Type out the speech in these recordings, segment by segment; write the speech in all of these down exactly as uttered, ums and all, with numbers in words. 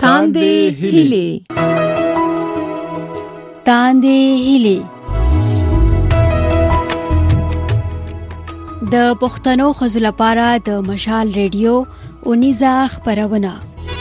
تاندې هیلې تاندې هیلې د پښتنو ښځو لپاره د مشال ریډیو اونیزه خپرونه.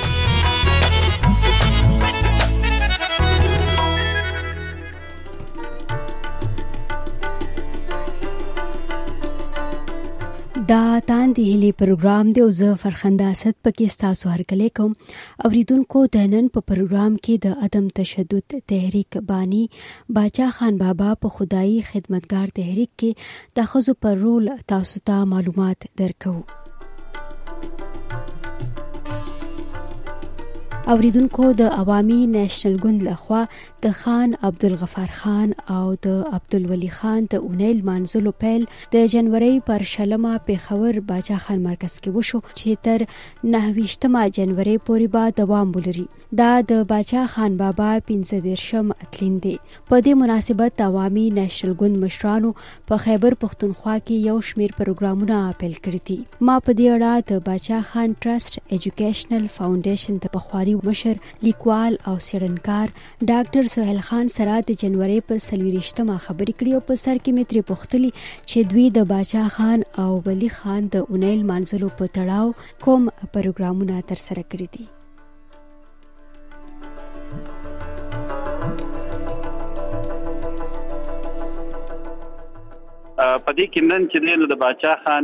دا تاندې هیلې پروګرام دی او زه فرخنده اسد پکې ستاسو هرکلی کوم. اوریدونکو د نن په پروګرام کې د عدم تشدد تحریک بانی باچا خان بابا په خدایي خدمتګار تحریک کې د ښځو پر رول تاسو ته معلومات درکو. اوریدونکو د عوامي نېشنل ګوند لخوا د خان عبدالغفار خان او د عبدالولي خان د اونیل مانزلو پیل د جنوري پر شلمه پیښور باچا خان مرکز کې وشو چې تر نهه جنوري پورې به دوام ولري. دا د باچا خان بابا پنځه دېرشم اتلین دی. په دې مناسبت د عوامي نېشنل ګوند مشرانو په خیبر پښتونخوا کې یو شمیر پروګرامونه پیل کړي دي. ما په دې اړه د باچا خان ټرست ایجوکیشنل فاونډیشن د پخوانی مشر لیکوال او څېړنکار ډاکټر سهیل خان سره د جنوري په څلوېښتمه خبرې کړې او په سر کې مې ترې پوښتلي چې دوی د باچا خان او ولي خان د اونیل مانزلو په تړاو کوم پروګرامونه ترسره کړي دي. په دې کې نن چې د باچا خان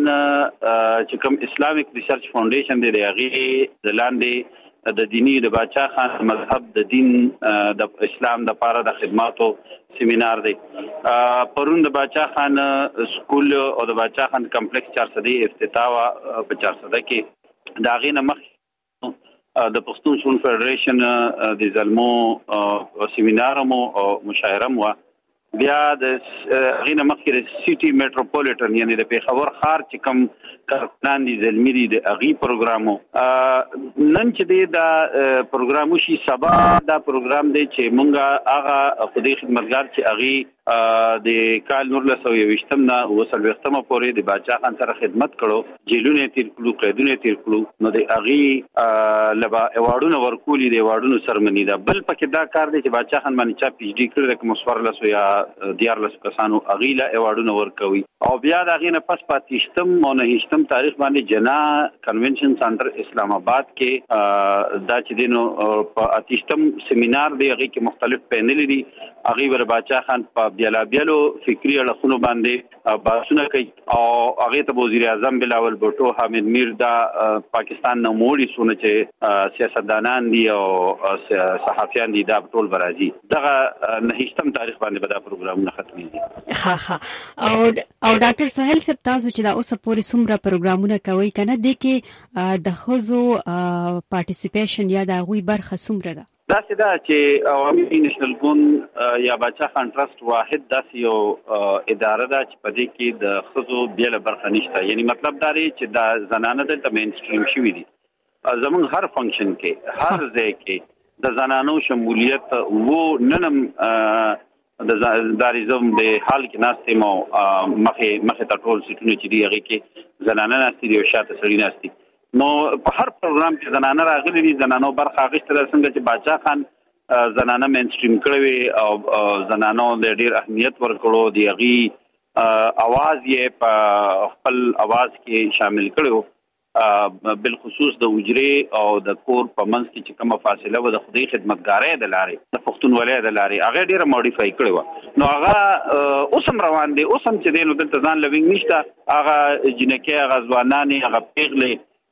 چې کوم اسلامیک ریسرچ فاونډیشن دی د هغې د لاندې د دینی د باچا خان مذهب د دین د اسلام د لپاره د خدماتو سیمینار دی. پرون د باچا خان سکول او د باچا خان کمپلیکس چارسدی افتتاح په چارسده کې د هغې نه مخکې د پښتون شون فدریشن د زلمو سیمینار مو او مشاعره مو بیا د هغې نه مخکې د سیټي میټروپولیټن یعنې د پېښور ښار چې کوم کارکونان دي زلمي دي د هغې پروګرام و. نن چې دی دا پروګرام وشي سبا دا پروګرام دی چې مونږ هغه خدای خدمتګار چې هغې د کال نولس سوه یوویشتم نه اوه څلوېښتمه پورې د باچا خان سره خدمت کړو، جیلونه یې تېر کړو، قیدونه یې تېر کړو، نو د هغې له به ایواډونه ورکولي د ایواډونو سرمني ده. بل پکې دا کار دی چې باچا خان باندې چا پی ایچ ډي کړی ده کوم څوارلسو یا دیارلسو کسانو هغې له ایواډونه ورکوي. او بیا د هغې نه پس په اتېشتم او نهېشتم تاریخ باندې جنا کنونشن سنټر اسلام آباد کې دا چې دی نو په اتېشتم سیمینار دی، هغې کې مختلف پینلې دي، هغې به د باچا خان په بیلابیلو فکري اړخونو باندې بحثونه کوي او هغې ته به وزیر اعظم بلاول بوټو، حامد میر، دا پاکستان نوموړي څونه چې سیاستدانان دي او صحافیان دي دا ټول به راځي. دغه نهېشتم تاریخ باندې به دا پروګرامونه ختمېږي. ها ها او او ډاکټر سهیل صاحب تاسو چې دا اوسه پورې څومره پروګرامونه کوئ که نه، دې کې د ښځو پارټیسیپیشن یا د هغوی برخه څومره ده؟ داسې ده چې عوامي نېشنل ګوند یا باچا خان ټرست واحد داسې یو اداره ده چې په دې کې د ښځو بېله برخه نشته. یعنی مطلب دا دی چې دا زنانه دلته مین سټریم شوي دي. زموږ هر فنکشن کې هر ځای کې د زنانو شمولیت و. ننم د داریزم د حال کې ناستې مو مخې مخې ته ټول سیټونه چې دي هغې کې زنانه ناستې دي او شاته سړي ناستې. نو په هر پروګرام کې زنانه راغلي دي، زنانو برخه اخیستې ده. څنګه چې باچا خان زنانه مین سټریم کړی وي او زنانو د ډېر اهمیت ورکړو، د هغې اواز یې په خپل اواز کې شامل کړی و. بالخصوص د حجرې او د کور په منځ کې چې کومه فاصله وه د خدای خدمتګارۍ د لارې د پښتونولۍ د لارې هغه ډېره موډیفای کړې وه. نو هغه اوس هم روان دی، اوس هم چې دی نو دلته ځان لوینګ نشته. هغه جنکۍ، هغه ځوانانې، هغه پیغلې،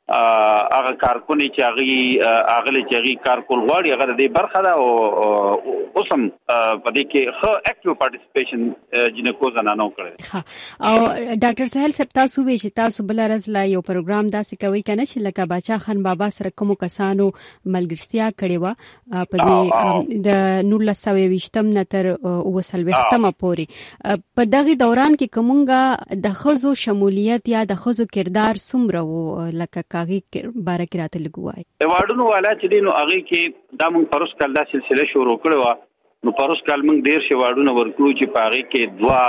هغه کارکونې چې هغې هغلې چې هغې کار کول غواړي هغه د دې برخه ده او اوس هم په دې کې ښه اکټیو پارټیسپیشن جنکو زنانو کړی. او ډاکټر سهیل صاحب تاسو وویل چې تاسو بله ورځ لا یو پروګرام داسې کوئ که نه چې لکه باچا خان بابا سره کومو کسانو ملګرتیا کړې وه په دې د نولس سوه یوویشتم نه تر اوه څلوېښتمه پورې. په دغې دوران کې که مونږ د ښځو شمولیت یا د ښځو کردار څومره و لکه کاغي باره کې راته لږ ووایي؟ ایواډونو والا چې دی نو هغې کې دا مونږ پروس کال دا سلسله شروع کړې وه. نو پروس کال مونږ ډېر ش ایواډونه ورکړو چې په هغې کې دوه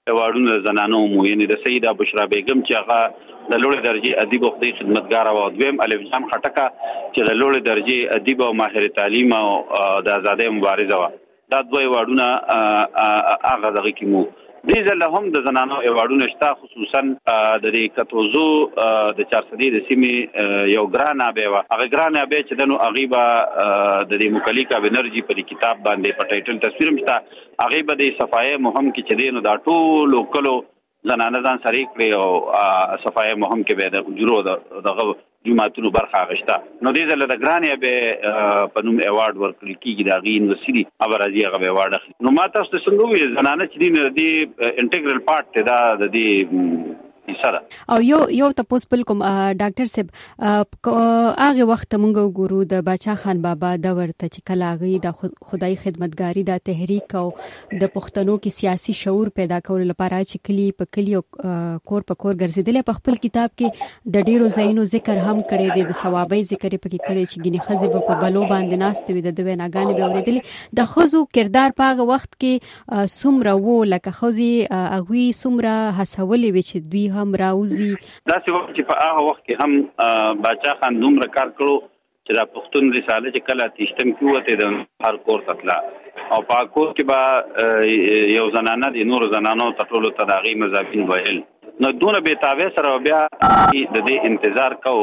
ایوارډونه زنانو مو یعنی د سیده بشرا بیگم چې هغه د لوړ درجه ادیب او خدای خدمتګار او دویم الف جان خټکا چې د لوړ درجه ادیب او ماهر تعلیم او د آزادۍ مبارزه و. دا دوه ایوارډونه هغه دغه کې مو دې ځل هم د زنانو ایوارډونه شته، خصوصا د دې کتوزو د چارسدي د سیمې یو ګرانه به و هغه ګرانه به چې دنو اغيبه د دې مکلیکا بنرجی په کتاب باندې په ټایټل تصویر مشته اغيبه د صفای مهم کې چې دینو دا ټول کلو زنانه ځان سره کړی او صفای مهم کې به د جوړو دغه جماعتونو برخه غشتا. نو دې ځل د ګرانه به په نوم ایوارډ ورکړل کیږي دا غي یونیورسيټي ابرازي هغه ایوارډ اخلي. نو ما تاسو څنګه وی زنانه چې دې انټیګرل پارت دا د دې او یو یو تاسو بل کوم ډاکټر صاحب هغه وخت مونږ ګورو د باچا خان بابا د ورته چې کلاغي د خدای خدمتګاری د تحریک او د پښتنو کې سیاسي شعور پیدا کول لپاره چې کلی په کلی کور په کور ګرځیدل په خپل کتاب کې د ډیرو زینو ذکر هم کړی دی، د ثوابي ذکر په کې کړی چې ګنې خزه په بلو باندې ناشته وي د دوی ناګانې به اوریدلې د خزو کردار په هغه وخت کې سمره وو لکه خزي اغوي سمره حسولې وي چې دوی هم راوزی. دا څه وخت چې په هغه وخت کې هم باچا خان دومره کار کړو چې دا پښتون رساله چې کله تیشتم کیوته د هر کور تطلا او په کور کې با یو زنانه د نور زنانو ټولو تداغي مزابین وهل. نو دونه به تابع سره بیا د دې انتظار کو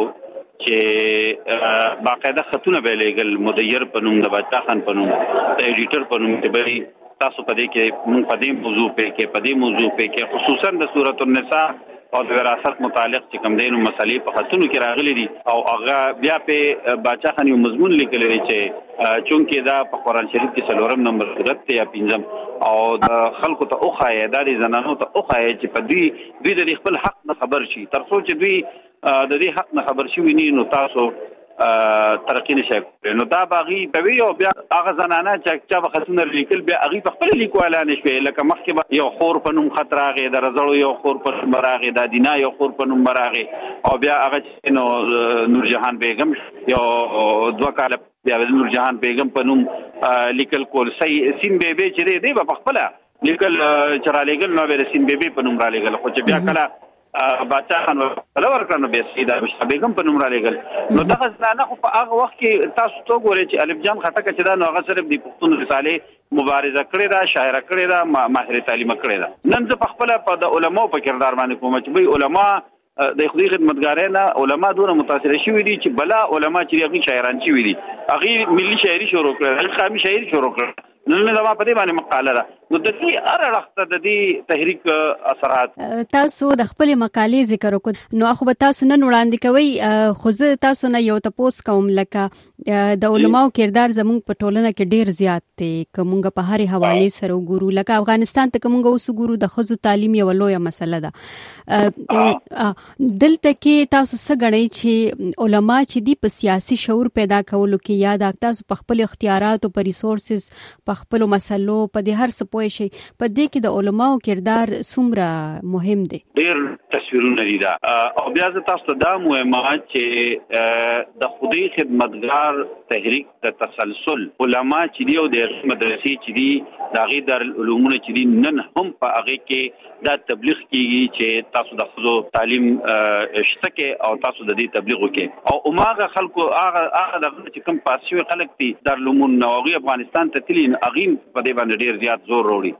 چې باقاعده خطونه به لګل مدیر په نوم د باچا خان په نوم د ایډیټر په نوم ته به تاسو په دې کې مون په دې موضوع په کې په دې موضوع په کې خصوصا د سورۃ النساء او د وراثت متعلق چې کوم دینو مسلې په خطونو کې راغلي دي او هغه بیا په باچا خان یو مضمون لیکلی دی چې چونکې دا په قرآن شریف کې څلورم نمبر صورت یا پنځم او د خلکو ته اوخایه د زنانو ته اوخایه چې په دوی دوی د خپل حق نه خبر شي، تر څو چې دوی د دې حق نه خبر شي ویني نو تاسو ترقی نشي کولای. نو دا باغی په وی او بیا هغه زنانه چې چا بخښونه لیکل بیا هغه په خپل لیکواله نشوي، لکه مخکې یو خور په نوم خطر راغی د رزړو یو خور په نوم راغی د دینا یو خور په نوم راغی او بیا هغه نو نور جهان بیگم یو دوه کال بیا نور جهان بیگم په نوم لیکل کول سي سین بیبي چې دی په خپل لیکل چر لیکل نو به سین بیبي په نوم را لیکل خو چې بیا کله باچا خان ولور کړنو به سیده بشرا بیگم په نوم را لګل. نو دغه ځنه خو په هغه وخت کې تاسو ته ګورئ چې الف جان خټک چې دا نو هغه صرف د پښتون رساله مبارزه کړې ده، شاعر کړې ده، ماهر تعلیم کړې ده. نن زه په خپل په د علماء په کردار باندې کوم چې وی علما د خدای خدمتګارانه علما دونه متاثر شوي دي چې بلا علما چې هغه شاعران شوي دي هغه ملي شاعري شروع کړل، قومي شاعري شروع کړل. نن دا په دې باندې مقاله ده. نو د دې ارغخته د دې تحریک اثرات تاسو د خپل مقالې ذکر وکړ نو خو به تاسو نن وړاندې کوي، خو زه تاسو نه یو تاسو کوم لکه د علماو کردار زموږ په ټولنه کې ډیر زیات دی کومګه په هر حواله سره وګورو، لکه افغانستان ته کومګه اوس وګورو د خزو تعلیم یو لویه مسله ده. دلته کې تاسو څه غنئ چې علما چې دی په سیاسي شعور پیدا کولو کې یا د تاسو په خپل اختیارات او په ریسورسز په خپل مسلو په دې هر څه پوه شي په دې کې د علماو کردار څومره مهم دی؟ ډیر تصویرونه دي دا او بیا تاسو ته دا مهمه چې د خدای خدمتګار تحریک د تسلسل علما چې دی او د مدرسې چې دی د غي دارالعلومونه چې دی نن هم په هغه کې دا تبلیغ کیږي چې تاسو د خزو تعلیم شته کې او تاسو د دې تبلیغ وکړي او عمره خلکو هغه هغه د چې کوم پاسوي خلک دي دارالعلوم نوغي افغانستان ته تلین اغین په دې باندې ډیر زیات زور وروړي.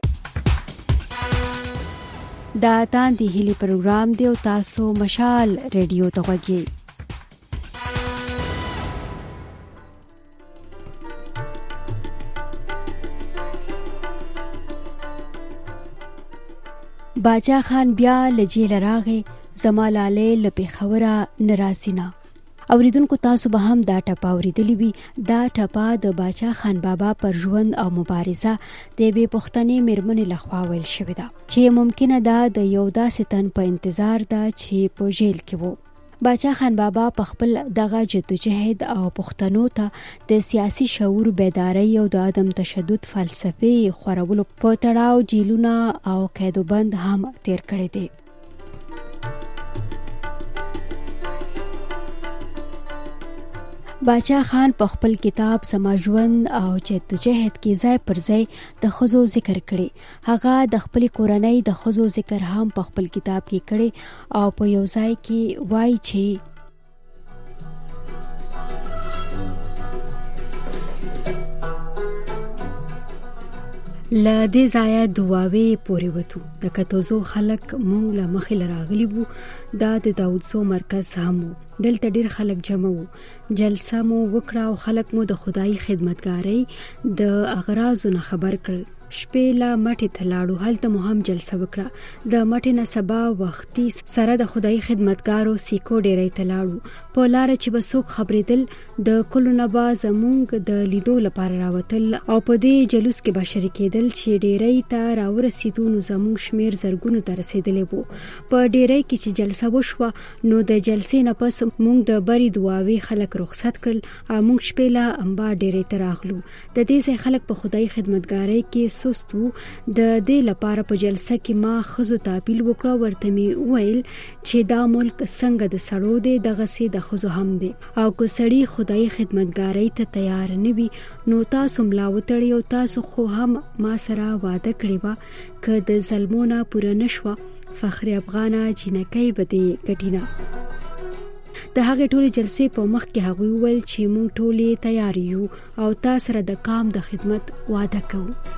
دا تاندې هلي پروګرام دی او تاسو مشال ریډیو ته غوږی. باچا خان بیا لجیل راغی زمالاله لپی خبره نراسینا. اوریدونکو تاسو به هم دا ټپا اوریدلی وي. دا ټپا د باچا خان بابا پر ژوند او مبارزه د بې پښتنې میرمنې لخوا ویل شوې ده چې ممکنه ده د یو داسې تن په انتظار ده چې په جیل کې وو. باچا خان بابا په خپل دغه جدوجهد او پښتنو ته د سیاسي شعور بیداری او د عدم تشدد فلسفي خورولو په تړاو جیلونه او قیدوبند هم تیر کړی دی. باچا خان په خپل کتاب زما ژوند او جدوجهد کې ځای پر ځای د ښځو ذکر کړي. هغه د خپل کورنۍ د ښځو ذکر هم په خپل کتاب کې کړي او په یو ځای کې وایي چې له دې ځایه دواوې پورې وتو. د کتوزو خلک مونږ له مخې راغلي وو. دا د داودزو مرکز هم وو. دلته ډېر خلک جمع وو. جلسه مو وکړه او خلک مو د خدای خدمتګارۍ د اغراضو نه خبر کړل. شپې لا مټې ته لاړو. هلته مو هم جلسه وکړه. د مټې نه سبا وختي سره د خدای خدمتګارو سیکو ډېرۍ ته لاړو. په لاره چې به څوک خبرېدل د کلو نه به زمونږ د لیدو لپاره راوتل او په دې جلوس کې به شریکېدل چې ډېرۍ ته راورسېدو نو زمونږ شمېر زرګونو ته رسېدلی وو. په ډېرۍ کې چې جلسه وشوه نو د جلسې نه پس مونږ د بري دواوې خلک رخصت کړل او مونږ شپې لا امبا ډېرۍ ته راغلو. د دې ځای خلک په خدای خدمتګارۍ کې سست وو. د دې لپاره په جلسه کې ما ښځو ته اپیل وکړه. ورته مې وویل چې دا ملک څنګه د سړو دی دغسې د ښځو هم دی او که سړي خدای خدمتګارۍ ته تیار نه وي نو تاسو ملا وتړئ او تاسو خو هم ما سره وعده کړې وه که د ظلمو نه پوره نه شوه فخر افغانه جینکۍ به دې ګټي نه. د هغې ټولې جلسې په مخ کې هغوی وویل چې موږ ټولې تیار یو او تا سره د کام د خدمت وعده کوو.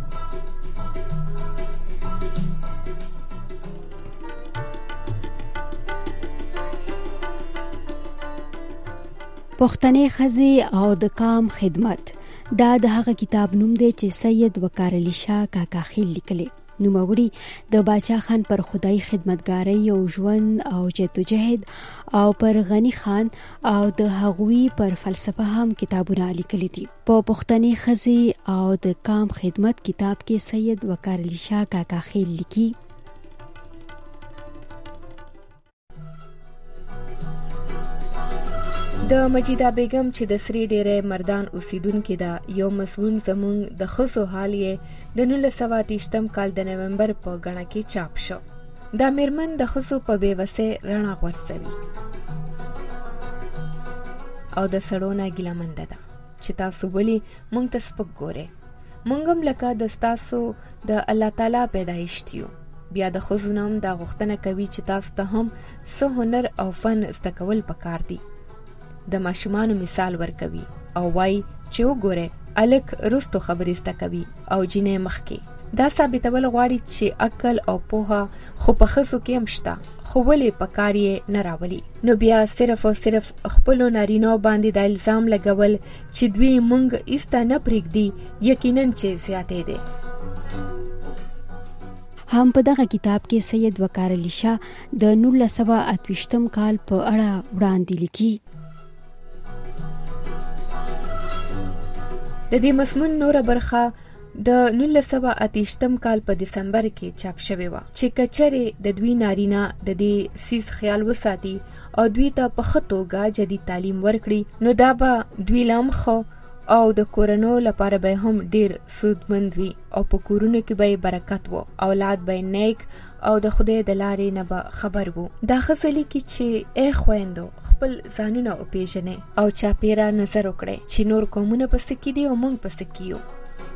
پښتنې ښځې او د کام خدمت دا د هغه کتاب نوم دی چې سید وقار علي شاه کاکا خیل لیکلی. نوموړي د باچا خان پر خدای خدمتګارۍ او ژوند او جدوجهد او پر غنی خان او د هغوی پر فلسفه هم کتابونه لیکلي دي. په پښتنې ښځې او د کام خدمت کتاب کې سید وقار علي شاه کاکا خیل لیکي د مجیده بیگم چې د سری ډیرې مردان اوسیدونکې ده یو مضمون زمونږ د ښځو حال یې د نولس سوه اتهشتم کال د نومبر په ګڼه کې چاپ شو. دا میرمن د ښځو په بېوسۍ رڼا غورځوي او د سړو نه ګیلهمنده ده چې تاسو ولې موږ ته سپک ګورئ. موږ هم لکه د ستاسو د الله تعالی پیدایشت یو. بیا د ښځو نه هم دا غوښتنه کوي چې تاسو ته هم څه هنر او فن زده کول پکار دي. د ماشومانو مثال ورکوي او وای چې وګوره الک رستو خبرې زده کوي او جینې مخکې. دا ثابتول غواړي چې عقل او پوهه خو په ښځو کې هم شته خو ولې په کار یې نه راولي. نو بیا صرف او صرف خپلو نارینهو باندې د الزام لګول چې دوی موږ ایسته نه پرېږدي یقینا چې زیاتې دی. هم په دغه کتاب کې سید وقار علي شاه د نولس سوه اتهشتم کال په اړه وړاندې لیکي. د دې مضمون نوره برخه د نولس سوه اتهشتم کال په دسمبر کې چاپ شوې وه چې کچرې د دوی نارینه د دې سیس خیال وساتي او دوی ته په ښه توګه جدید تعلیم ورکړي نو دا به دوی لا هم ښه او د کورنو لپاره به هم ډیر سودمند وي او په کورونو کې به برکت و، اولاد به نیک او د خدای د لارې نه به خبر وو. دا ښځه لیکي چې ای خویندو خپل ځانونه وپېژنئ او چاپېره نظر وکړئ چې نور قومونه په څه کې دي او موږ په څه کې یو.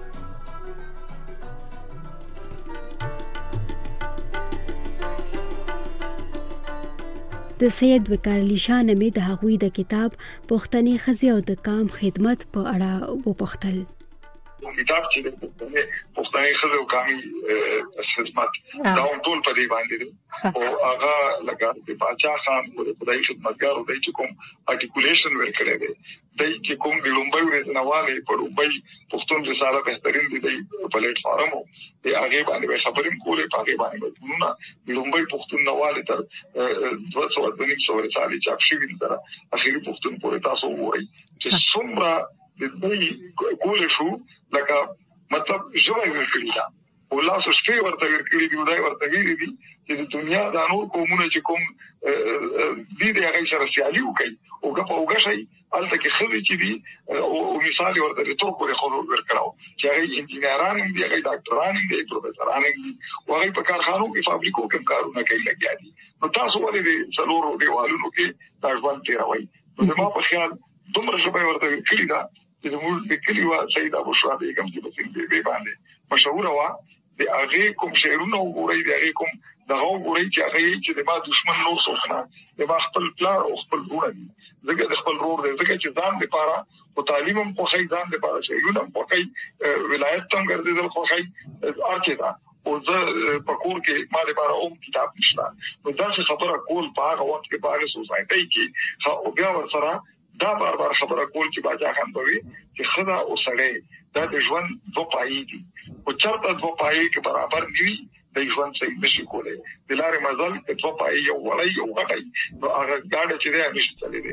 د سید وقار علي شاه نه مې د هغوی د کتاب پښتنې ښځې او د کام خدمت په اړه وپوښتل. کتاب چې د پښتنې ښځې او کامي خدمت دا ټول په دې باندې دی او هغه لکه د باچا خان او د خدای خدمتګار او د چې کوم ارټیکولیشن ورکړی دی د چې کوم د لومبۍ ورځنواله په لومبۍ پښتون رساله بهترین دی د پلیټ فارم او د هغه باندې خبرې کولې په هغه باندې نو د لومبۍ پښتون نواله تر دوه سوه دنیک سو رساله چاپ شوی تر اخیری پښتون پورې تاسو وایي چې څومره د دې کولې شو لکه مطلب ژوند ورکړی دا ولا څه شپې ورته ورکړي دی دا ورته ویلي دي چې د دنیا د نور قومونو چې کوم دې د هغه سره سیالي وکړي او که په وګه شي الته کې خلک چې دي او مثال ورته ټول پورې خو ورکړاو چې هغه انجینران دي هغه ډاکټران دي پروفیسوران دي او هغه په کارخانو کې فابریکو کې کارونه کوي لګیا دي. نو تاسو ولې د څلورو دیوالونو کې دا ځوان تیروي؟ نو زما په خیال دومره شپه ورته کړی دا چې موږ د کلیوا سید ابو شاه بیگم چې په دې به باندې مشهور وا د هغه کوم شعرونه وګورئ د هغه کوم دغه وګورئ چې هغه چې د ما دشمن نو سوخنه د ما خپل پلان او خپل ګوره دي زګه د خپل رور دی زګه چې ځان لپاره او تعلیم هم په خی ځان لپاره شعرونه په خی ولایت څنګه ګرځیدل خو خی ارچدا او زه پکور کې ما لپاره اوم کتاب نشته نو دا څه خبره کول په هغه وخت کې په هغه سوسایټي کې او بیا ورسره دا بار بار خبره کول چې باجا خان بوي چې خدا او سړی دا د ژوند دوه پای دي او چرته دوه پای کې برابر دي د ژوند څخه نشي کولای د لارې مزل کې دوه پای یو وړي یو غټي نو هغه ګاډه چې دی نشي تللی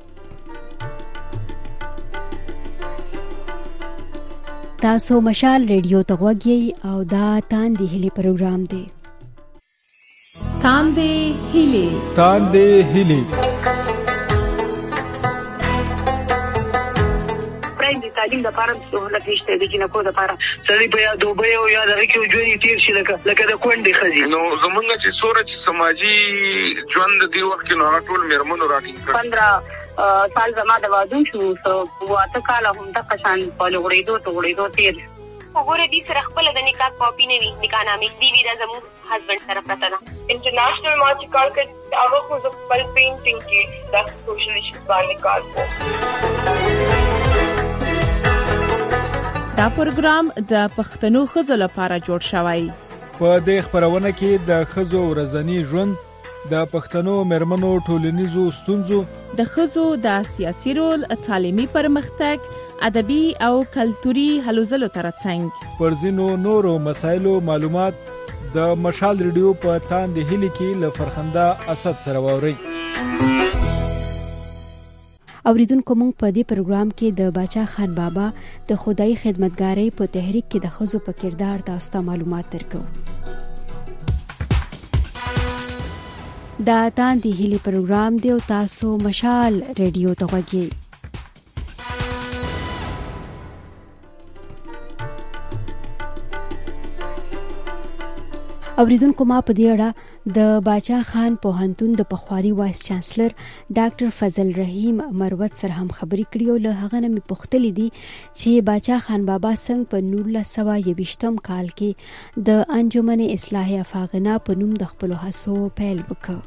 تاسو مشال ریډیو ته غوږی او دا تاندې هلي پروګرام دی تاندې هلي تاندې هلي د تعلیم لپاره سہولت نشته د جنکو لپاره سړي په یاد دوبه او یاد راکې ژوند تیر شي لکه لکه د کونډې خزي نو زمونږ چې سورج سماجی ژوند دی وخت کې نو ټول مرمنو راټینګ پندرہ سال زما د وادو شو سو واته کال هم د قشان په لغړېدو ته غړېدو تیر وګوره دې سره خپل د نکاح کاپی نه وي نکاح نامې دی وی د زمو هسبند سره پراته ده انټرنیشنل ما چې کار کړ هغه خو د خپل پینټینګ کې د سوشل ایشوز باندې کار کوي دا پروګرام د پښتنو ښځو لپاره جوړ شوی. په دې خبرونه کې د ښځو ورځنی ژوند، د پښتنو مېرمنو ټولنیزو ستونزو، د ښځو د سیاسي رول، تعلیمي پرمختګ، ادبي او کلتوري هلو ځلو ترڅنګ پر ځینو نورو مسایلو معلومات د مشال ریډیو په تاندې هلي کې له فرخنده اسد سره واوري. اوریدونکو موږ په دې پروګرام کې د باچا خان بابا د خدای خدمتګارۍ په تحریک کې د ښځو په کردار تاسو ته معلومات درکو. دا تاندې هلي پروګرام دی او تاسو مشال ریډیو ته غوږی. اوریدونکو ما په دې اړه د باچا خان پوهنتون د پخوانی وایس چانسلر ډاکټر فضل رحیم مروت سره هم خبرې کړې او له هغه نه مې پوښتلې دي چې باچا خان بابا څنګه په نولس سوه یویشتم کال کې د انجمن اصلاح افاغنا په نوم د خپلو هڅو پیل وکړ.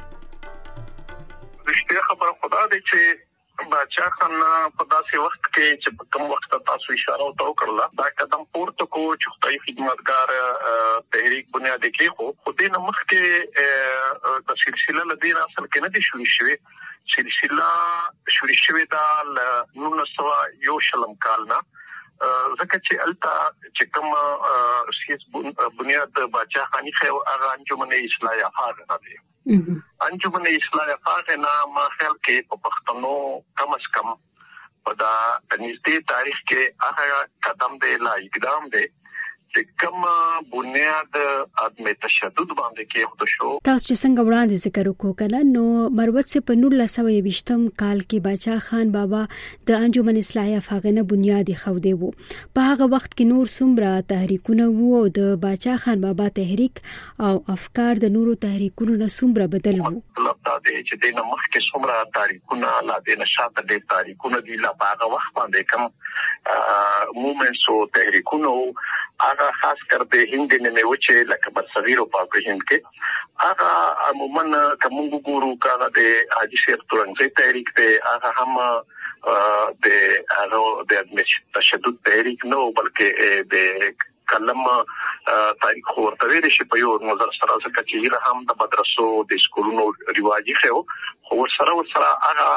رښتیا خبره خدا دی چې باچا خان په داسې وخت کې چې کوم وخت تاسو اشاره وکړه دا قدم پورته کو چې خدای خدمتګار تحریک بنیاد کې خو خو دې نه مخکې د سلسله لدین اصل کې نه دي شوې شوې سلسله شوې شوې دا نولس سوه یو شلم کال نه ځکه چې التا چې کوم سیاست بنیاد باچا خانی خو هغه انجمن اصلاح افاغنا دی. انجمن اصلاح افاغنا ما خیال کې په پښتنو کم از کم په دا نږدې تاریخ کې هغه قدم دی لا اقدام دی چې کوم بنیاد عدم تشدد باندې کې خود شو. تاسو چې څنګه وړاندې ذکر وکړو کنه نو مروت سے په نولس سوه یویشتم کال کې باچا خان بابا د انجمن اصلاح افاغنا بنیاد خوده وو. په هغه وخت کې نور څومره تحریکونه وو او د باچا خان بابا تحریک او افکار د نورو تحریکونو نه څومره بدل وو. مطلب دا دی چې د مخکې څومره تحریکونه لا د نشاط د تحریکونه دی لا په هغه وخت باندې کوم موومنټس او تحریکونه هغه خاص کر د هند نه وچه لکه برصغیر او په هند کې هغه عموما کوم ګورو کاغه د حاجی شیخ تورنګي تحریک ته هغه هم د هغه د تشدد تحریک نو بلکې د کلم تاریخ ورته ویل شي په یو نظر سره ځکه چې هم د مدرسو د سکولونو ریواجی خو خو سره سره هغه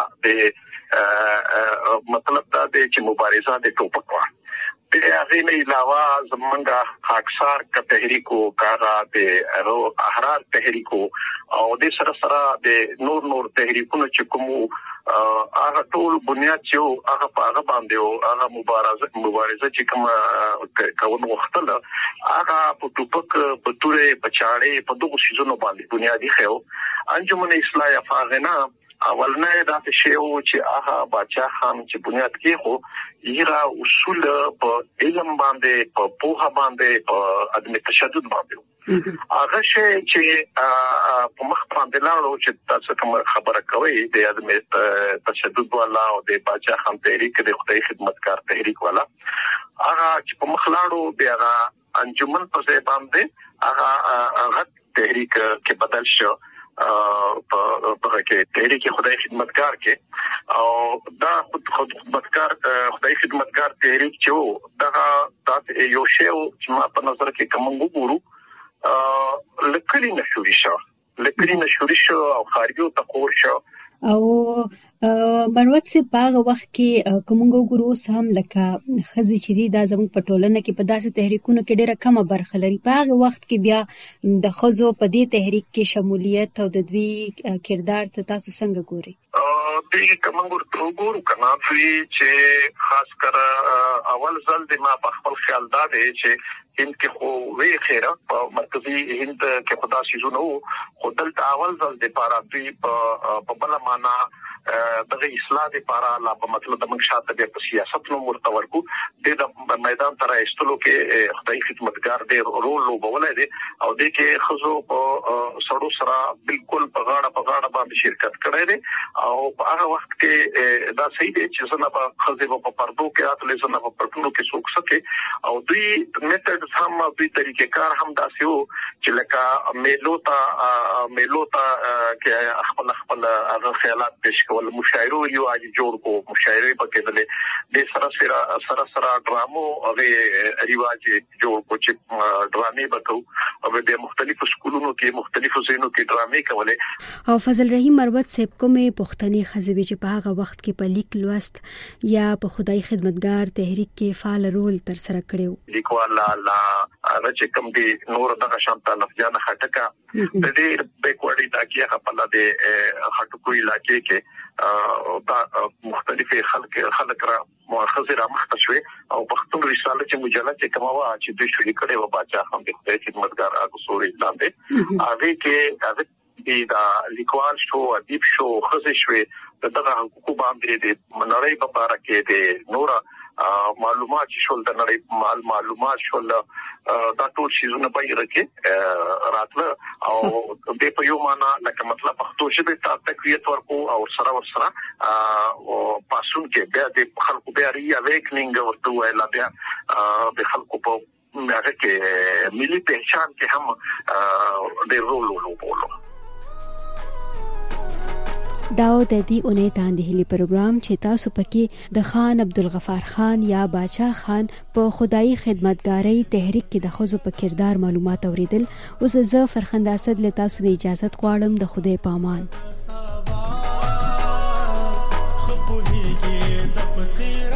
د مطلب دا دی چې مبارزه د ټوپک وا د هغه نه علاوه زمونږه خاکسار کا تحریکو کاغه د احرار تحریکو او د سره سره د نور نور تحریکونو چې کوم هغه ټول بنیاد چې هغه په هغه باندې او هغه مبارزه مبارزه چې کوم کول وختله هغه په ټوپک په تورې په چاړې په دغه شیزونو باندې بنیادی خو انجمن اصلاح افاغنا اولنه دا شی او چې هغه بادشاہ خان چې بنیاد کې خو یرا اصول په علم باندې په پوهه باندې په عدم تشدد باندې هغه شی چې په مخ باندې لاړو چې تاسو کوم خبره کوي د عدم تشدد والا او د بادشاہ خان تحریک د خدای خدمتګار تحریک والا هغه چې په مخ لاړو بیا انجمن په ځای باندې هغه هغه تحریک کې بدل شو په په کې تحریک خدای خدمتګار کې او دا خدمتګار خدای خدمتګار تحریک چې دا د یو شی چې ما په نظر کې کوم وګورو لکلی نشوري شو لکلی نشوري شو او خارجو تقور شو او مروت سي باغ وخت کې کومو ګورو سم لکه خزي چې دی دا زموږ په ټولنه کې په داسې تحریکونو کې ډېره کمه برخه لري. باغ وخت کې بیا د خزو په دې تحریک کې شمولیت او د دوی کردار ته تاسو څنګه ګوري؟ دې کومو ګورو کنا چې خاص کر اول ځل د ما په خپل خیال دا دی چې هند کې خو وی خیره په مرکزی هند کې خدا شیزونو خو دلته اول ځل د پاره دوی په بل معنا دغه اصلاح لپاره لا په مطلب د منشات د سیاست نو مرتور کو د میدان تر ایستلو کې خدای خدمتګار د رول لوبولای دي او د کې خزو په سړو سره بالکل په غاړه په غاړه باندې شرکت کړي دي او په هغه وخت کې دا صحیح دي چې څنګه په خزو په پردو کې اتلې څنګه په پردو کې څوک سکے او دوی میتھډ هم دوی طریقې کار هم داسې وو چې لکه میلوتا میلوتا کې خپل خپل هغه خیالات پیش ول مشاعره یو اج جوړ کو مشاعره پکې دلې د سره سره سره سره ډرامو او ریواج جوړ کو چې ډرامې وکاو او د مختلفو سکولونو کې مختلفو زینو کې ډرامې کولې. او فضل رحیم مروت صاحب کومه پښتني خزبي چې په هغه وخت کې په لیک لوست یا په خدای خدمتګار تحریک کې فعال رول تر سره کړو؟ لیکوال لا راځي کوم دي نور دغه شانته لفظانه خټکا د دې بیکورډي دا کې خپل د خټکو علاقې کې دا مختلفه خلک خلک را مؤخذ را مختشوي او پښتون رساله چې مجله چې کومه چې د شولې کړي و بچا هم د خدای خدمتګار هغه سوري لاندې هغه کې هغه دا لیکوال شو ادیب شو خزه شوي دغه حقوق باندې د منړۍ په اړه کې د نور معلومات شول د نړۍ مال معلومات شول دا ټول شیزونه به راکې راتله او د په یو معنا لکه مطلب پښتو ژبه ته تقویت ورکو او سره ور سره او پاسون کې بیا د خلکو بیا ری اویکنینګ ورته ویل بیا د خلکو په هغه کې ملي پہچان کې هم د رول لوبولو. داو د دې اونۍ تاندې هلي پروګرام چې تاسو پکې د خان عبدالغفار خان یا باچا خان په خدای خدمتګاری تحریک کې د خزو په کردار معلومات اوریدل. اوس زه فرخنده اسد له تاسو نه اجازه غواړم. د خدای پامان.